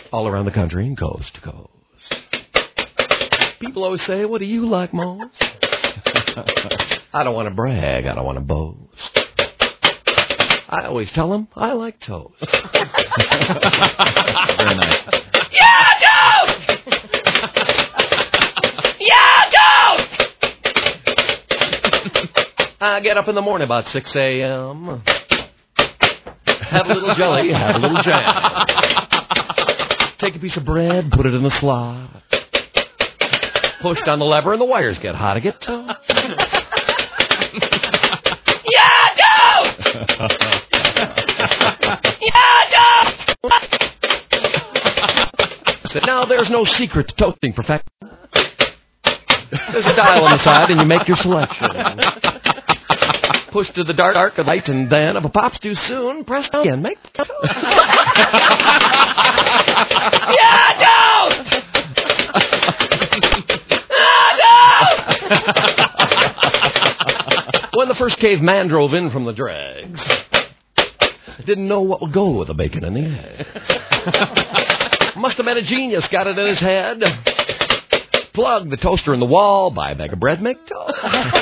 all around the country and coast to coast. People always say, what do you like most? I don't want to brag. I don't want to boast. I always tell them I like toast. Very nice. Yeah, toast! Yeah, toast! I get up in the morning about 6 a.m. Have a little jelly, have a little jam. Take a piece of bread, put it in the slot. Push down the lever and the wires get hot. I get toast. Yeah, toast! Yeah, toast! Now, there's no secret to toasting perfection. There's a dial on the side, and you make your selection. Push to the dark of light, and then, if a pop's too soon, press down again. Make toast. Yeah, toast! When the first caveman drove in from the dregs, didn't know what would go with the bacon and the eggs. Must have been a genius, got it in his head. Plug the toaster in the wall, buy a bag of bread, make toast.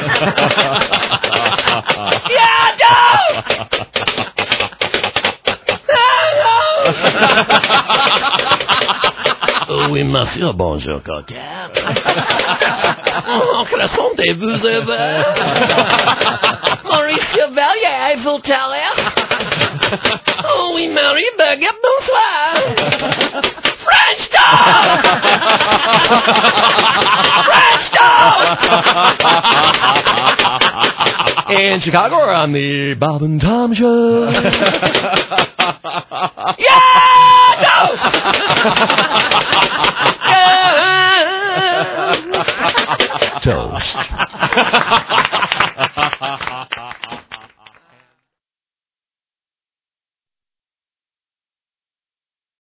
Yeah, toast! Oui, monsieur, bonjour, coquette. Oh, croissantez-vous heureux? Maurice Chevalier, Eiffel Tower. Oh, oui, Marie Baguette, bonsoir. French toast! French toast! In Chicago, we're on the Bob and Tom Show. Yeah, toast! Toast.